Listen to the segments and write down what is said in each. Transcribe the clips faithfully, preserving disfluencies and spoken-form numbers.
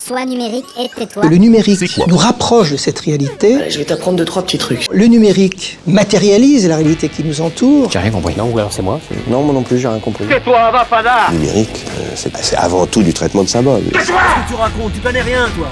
Sois numérique et tais-toi. Le numérique nous rapproche de cette réalité. Allez, je vais t'apprendre deux, trois petits trucs. Le numérique matérialise la réalité qui nous entoure. J'ai rien compris. Non, ou alors c'est moi. C'est... Non, moi non plus, j'ai rien compris. Tais-toi, va, fada. Le numérique, euh, c'est, c'est avant tout du traitement de symboles. Tais-toi. Qu'est-ce que tu racontes? Tu connais rien, toi.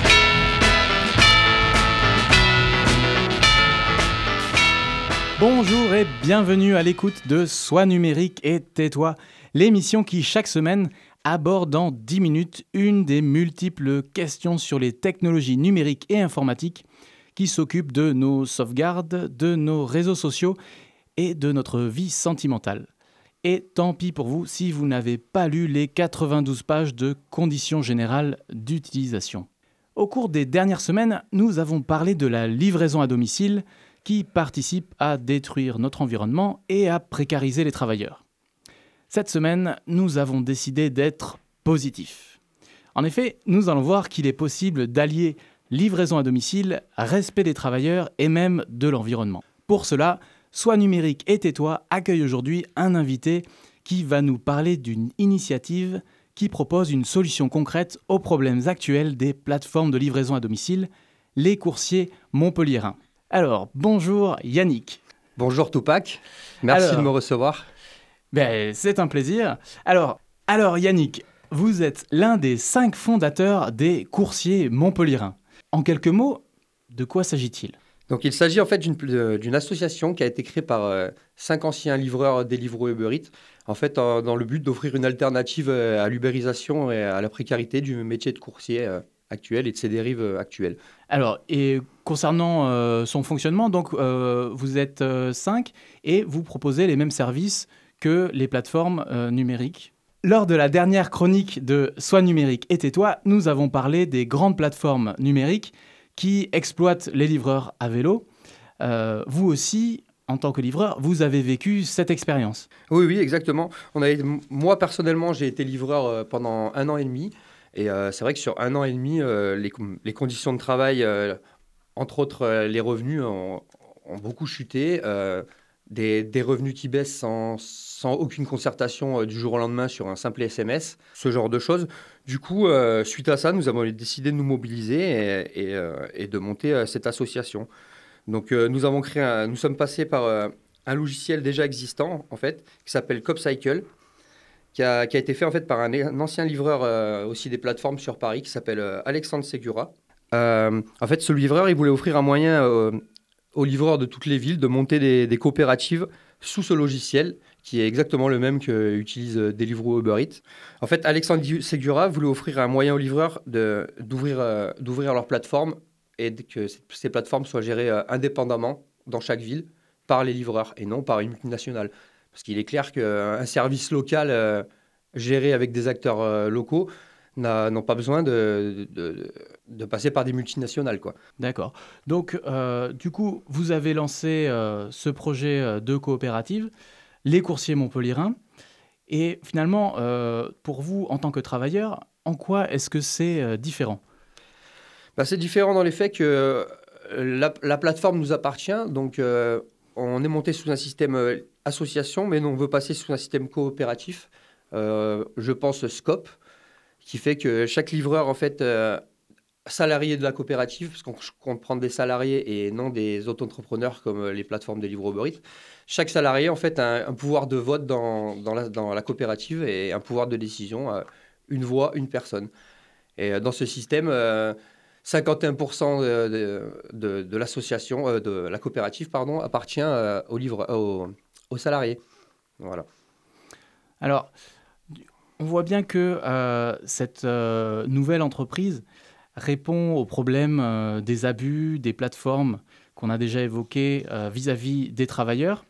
Bonjour et bienvenue à l'écoute de Sois numérique et tais-toi, l'émission qui, chaque semaine, aborde dans dix minutes une des multiples questions sur les technologies numériques et informatiques qui s'occupent de nos sauvegardes, de nos réseaux sociaux et de notre vie sentimentale. Et tant pis pour vous si vous n'avez pas lu les quatre-vingt-douze pages de conditions générales d'utilisation. Au cours des dernières semaines, nous avons parlé de la livraison à domicile qui participe à détruire notre environnement et à précariser les travailleurs. Cette semaine, nous avons décidé d'être positifs. En effet, nous allons voir qu'il est possible d'allier livraison à domicile, respect des travailleurs et même de l'environnement. Pour cela, Sois numérique et tais-toi accueille aujourd'hui un invité qui va nous parler d'une initiative qui propose une solution concrète aux problèmes actuels des plateformes de livraison à domicile, les coursiers montpelliérains. Alors, bonjour Yannick. Bonjour Tupac, merci alors, de me recevoir. Ben, c'est un plaisir. Alors, alors Yannick, vous êtes l'un des cinq fondateurs des coursiers montpelliérains. En quelques mots, de quoi s'agit-il ? Donc, il s'agit en fait d'une, d'une association qui a été créée par euh, cinq anciens livreurs Deliveroo et Uber Eats, en fait, euh, dans le but d'offrir une alternative euh, à l'ubérisation et à la précarité du métier de coursier euh, actuel et de ses dérives euh, actuelles. Alors, et concernant euh, son fonctionnement, donc euh, vous êtes euh, cinq et vous proposez les mêmes services que les plateformes euh, numériques. Lors de la dernière chronique de Sois numérique et tais-toi, nous avons parlé des grandes plateformes numériques qui exploitent les livreurs à vélo. Euh, vous aussi, en tant que livreur, vous avez vécu cette expérience. Oui, oui, exactement. On a, moi, personnellement, j'ai été livreur euh, pendant un an et demi. Et euh, c'est vrai que sur un an et demi, euh, les, les conditions de travail, euh, entre autres euh, les revenus, ont, ont beaucoup chuté. Euh, des, des revenus qui baissent sans, sans aucune concertation euh, du jour au lendemain sur un simple S M S, ce genre de choses. Du coup, euh, suite à ça, nous avons décidé de nous mobiliser et, et, euh, et de monter euh, cette association. Donc, euh, nous avons créé, un, nous sommes passés par euh, un logiciel déjà existant, en fait, qui s'appelle CopCycle, qui a, qui a été fait en fait par un, un ancien livreur euh, aussi des plateformes sur Paris, qui s'appelle euh, Alexandre Segura. Euh, en fait, ce livreur, il voulait offrir un moyen euh, aux livreurs de toutes les villes de monter des, des coopératives sous ce logiciel, qui est exactement le même qu'utilise Deliveroo Uber Eats. En fait, Alexandre Segura voulait offrir un moyen aux livreurs de, d'ouvrir, euh, d'ouvrir leur plateforme et que ces plateformes soient gérées euh, indépendamment dans chaque ville par les livreurs et non par une multinationale. Parce qu'il est clair qu'un service local euh, géré avec des acteurs euh, locaux n'a, n'ont pas besoin de, de, de passer par des multinationales, quoi. D'accord. Donc, euh, du coup, vous avez lancé euh, ce projet de coopérative, les coursiers montpelliérains. Et finalement, euh, pour vous, en tant que travailleur, en quoi est-ce que c'est euh, différent ? Ben, c'est différent dans les faits que la, la plateforme nous appartient. Donc, euh, on est monté sous un système euh, association, mais nous, on veut passer sous un système coopératif. Euh, je pense Scope, qui fait que chaque livreur, en fait, euh, salarié de la coopérative, parce qu'on compte prendre des salariés et non des auto-entrepreneurs comme les plateformes de Deliveroo Uber Eats, chaque salarié, en fait, a un, un pouvoir de vote dans, dans, la, dans la coopérative et un pouvoir de décision, euh, une voix, une personne. Et euh, dans ce système, euh, cinquante et un pour cent de, de, de, de l'association, euh, de la coopérative, pardon, appartient euh, aux, livre, euh, aux, aux salariés. Voilà. Alors, on voit bien que euh, cette euh, nouvelle entreprise répond aux problèmes euh, des abus, des plateformes qu'on a déjà évoqués euh, vis-à-vis des travailleurs.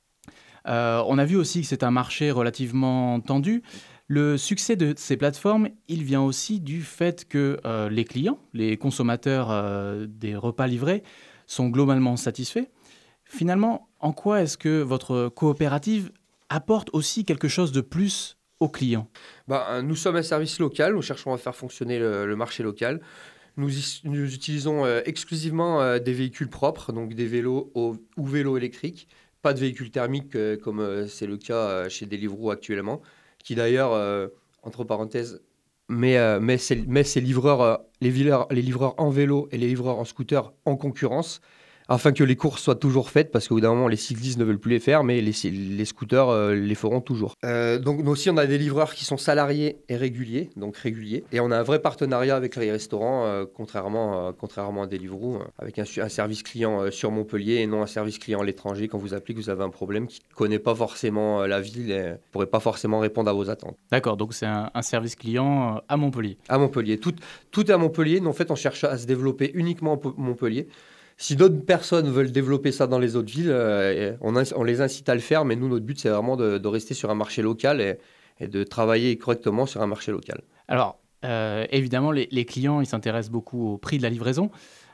Euh, on a vu aussi que c'est un marché relativement tendu. Le succès de ces plateformes, il vient aussi du fait que euh, les clients, les consommateurs euh, des repas livrés, sont globalement satisfaits. Finalement, en quoi est-ce que votre coopérative apporte aussi quelque chose de plus aux clients ? Ben, nous sommes un service local, nous cherchons à faire fonctionner le, le marché local. Nous, nous utilisons euh, exclusivement euh, des véhicules propres, donc des vélos ou, ou vélos électriques, pas de véhicules thermiques euh, comme euh, c'est le cas euh, chez Deliveroo actuellement, qui d'ailleurs, euh, entre parenthèses, met, euh, met, ses, met ses livreurs, euh, les, livreurs, les livreurs en vélo et les livreurs en scooter en concurrence, afin que les courses soient toujours faites, parce qu'au bout d'un moment, les cyclistes ne veulent plus les faire, mais les, les scooters euh, les feront toujours. Euh, donc nous aussi, on a des livreurs qui sont salariés et réguliers, donc réguliers. Et on a un vrai partenariat avec les restaurants, euh, contrairement, euh, contrairement à Deliveroo, euh, avec un, un service client euh, sur Montpellier et non un service client à l'étranger. Quand vous appelez, que vous avez un problème qui ne connaît pas forcément euh, la ville et ne pourrait pas forcément répondre à vos attentes. D'accord, donc c'est un, un service client à Montpellier. À Montpellier. Tout, tout est à Montpellier. Nous, en fait, on cherche à se développer uniquement à Montpellier. Si d'autres personnes veulent développer ça dans les autres villes, euh, on, on les incite à le faire, mais nous, notre but, c'est vraiment de, de rester sur un marché local et, et de travailler correctement sur un marché local. Alors, euh, évidemment, les, les clients, ils s'intéressent beaucoup au prix de la livraison.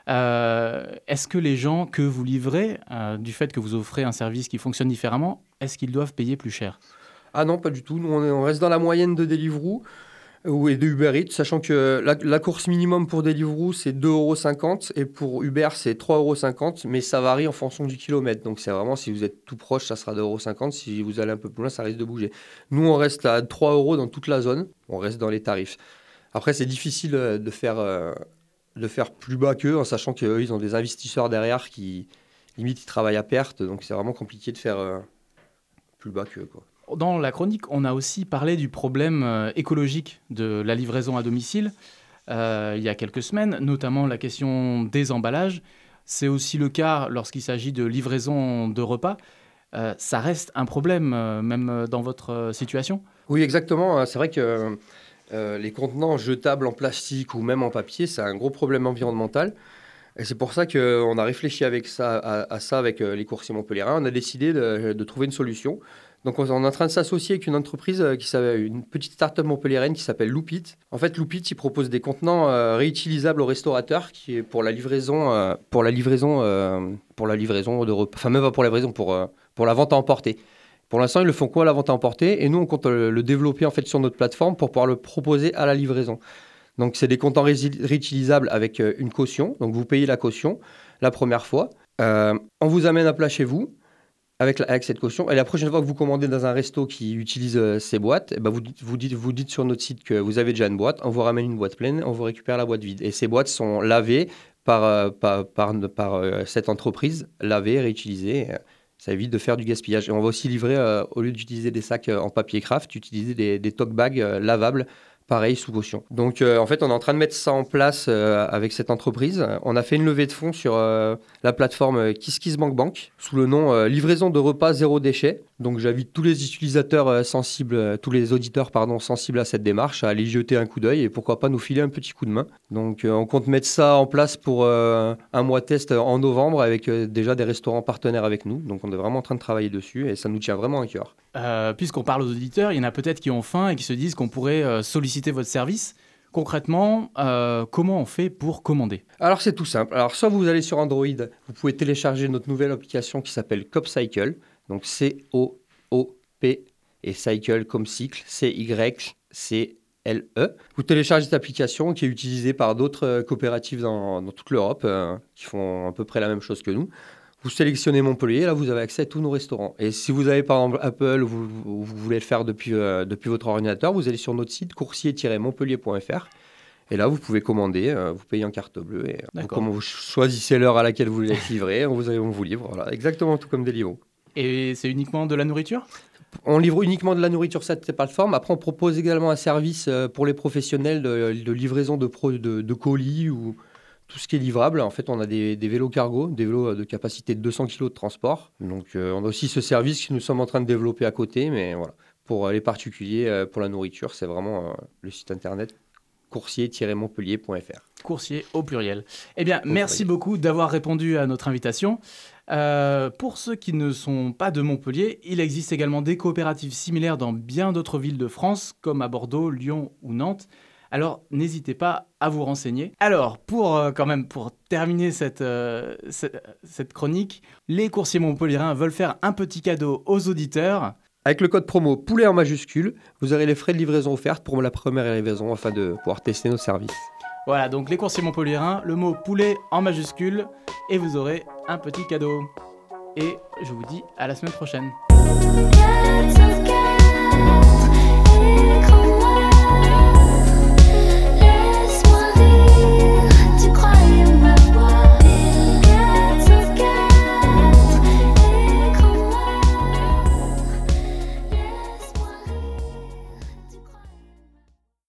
Euh, est-ce que les gens que vous livrez, euh, du fait que vous offrez un service qui fonctionne différemment, est-ce qu'ils doivent payer plus cher ? Ah non, pas du tout. Nous, on, est, on reste dans la moyenne de Deliveroo et de Uber Eats, sachant que la, la course minimum pour Deliveroo, c'est deux euros cinquante et pour Uber, c'est trois euros cinquante, mais ça varie en fonction du kilomètre. Donc, c'est vraiment, si vous êtes tout proche, ça sera deux euros cinquante. Si vous allez un peu plus loin, ça risque de bouger. Nous, on reste à trois euros dans toute la zone. On reste dans les tarifs. Après, c'est difficile de faire, euh, de faire plus bas qu'eux, en sachant qu'eux, ils ont des investisseurs derrière qui, limite, ils travaillent à perte. Donc, c'est vraiment compliqué de faire euh, plus bas qu'eux, quoi. Dans la chronique, on a aussi parlé du problème euh, écologique de la livraison à domicile euh, il y a quelques semaines, notamment la question des emballages. C'est aussi le cas lorsqu'il s'agit de livraison de repas. Euh, ça reste un problème, euh, même dans votre euh, situation ? Oui, exactement. C'est vrai que euh, les contenants jetables en plastique ou même en papier, c'est un gros problème environnemental. Et c'est pour ça qu'on a réfléchi avec ça, à, à ça avec euh, les coursiers montpelliérains. On a décidé de, de trouver une solution. Donc, on est en train de s'associer avec une entreprise, qui s'appelle, une petite start-up montpelliéraine qui s'appelle Loopit. En fait, Loopit, il propose des contenants euh, réutilisables aux restaurateurs qui est pour la livraison, euh, pour la livraison, euh, pour la livraison de repas. Enfin, même pas pour la livraison, pour, euh, pour la vente à emporter. Pour l'instant, ils le font quoi, la vente à emporter ? Et nous, on compte le, le développer en fait sur notre plateforme pour pouvoir le proposer à la livraison. Donc, c'est des contenants ré- réutilisables avec euh, une caution. Donc, vous payez la caution la première fois. Euh, on vous amène un plat chez vous. Avec, la, avec cette caution. Et la prochaine fois que vous commandez dans un resto qui utilise euh, ces boîtes, eh ben vous, vous, dites, vous dites sur notre site que vous avez déjà une boîte, on vous ramène une boîte pleine, on vous récupère la boîte vide. Et ces boîtes sont lavées par, euh, par, par, par euh, cette entreprise, lavées, réutilisées. Ça évite de faire du gaspillage. Et on va aussi livrer, euh, au lieu d'utiliser des sacs en papier craft, utiliser des, des tote bags euh, lavables, pareil, sous caution. Donc, euh, en fait, on est en train de mettre ça en place euh, avec cette entreprise. On a fait une levée de fonds sur euh, la plateforme KissKissBankBank sous le nom euh, Livraison de repas zéro déchet. Donc, j'invite tous les utilisateurs euh, sensibles, euh, tous les auditeurs pardon, sensibles à cette démarche à aller jeter un coup d'œil et pourquoi pas nous filer un petit coup de main. Donc, euh, on compte mettre ça en place pour euh, un mois test en novembre avec euh, déjà des restaurants partenaires avec nous. Donc, on est vraiment en train de travailler dessus et ça nous tient vraiment à cœur. Euh, puisqu'on parle aux auditeurs, il y en a peut-être qui ont faim et qui se disent qu'on pourrait euh, solliciter votre service. Concrètement, euh, comment on fait pour commander ? Alors, c'est tout simple. Alors, soit vous allez sur Android, vous pouvez télécharger notre nouvelle application qui s'appelle CopCycle. Donc, C O O P et Cycle comme cycle, C Y C L E. Vous téléchargez cette application qui est utilisée par d'autres euh, coopératives dans, dans toute l'Europe euh, qui font à peu près la même chose que nous. Vous sélectionnez Montpellier, là vous avez accès à tous nos restaurants. Et si vous avez par exemple Apple ou vous, vous, vous voulez le faire depuis, euh, depuis votre ordinateur, vous allez sur notre site coursier tiret montpellier point f r et là vous pouvez commander, euh, vous payez en carte bleue et vous, comme vous choisissez l'heure à laquelle vous voulez être livré, on vous, on vous livre, voilà, exactement tout comme Deliveroo. Et c'est uniquement de la nourriture ? On livre uniquement de la nourriture sur cette plateforme. Après, on propose également un service pour les professionnels de, de livraison de, pro, de, de colis ou tout ce qui est livrable. En fait, on a des, des vélos cargo, des vélos de capacité de deux cents kilos de transport. Donc, euh, on a aussi ce service que nous sommes en train de développer à côté. Mais voilà, pour les particuliers, euh, pour la nourriture, c'est vraiment euh, le site internet coursier tiret montpellier point f r. Coursier au pluriel. Eh bien, au merci pluriel. beaucoup d'avoir répondu à notre invitation. Euh, pour ceux qui ne sont pas de Montpellier, il existe également des coopératives similaires dans bien d'autres villes de France, comme à Bordeaux, Lyon ou Nantes. Alors, n'hésitez pas à vous renseigner. Alors, pour euh, quand même pour terminer cette, euh, cette, cette chronique, les coursiers montpelliérains veulent faire un petit cadeau aux auditeurs. Avec le code promo poulet en majuscule, vous aurez les frais de livraison offerts pour la première livraison afin de pouvoir tester nos services. Voilà, donc les coursiers montpelliérains, le mot poulet en majuscule, et vous aurez un petit cadeau. Et je vous dis à la semaine prochaine.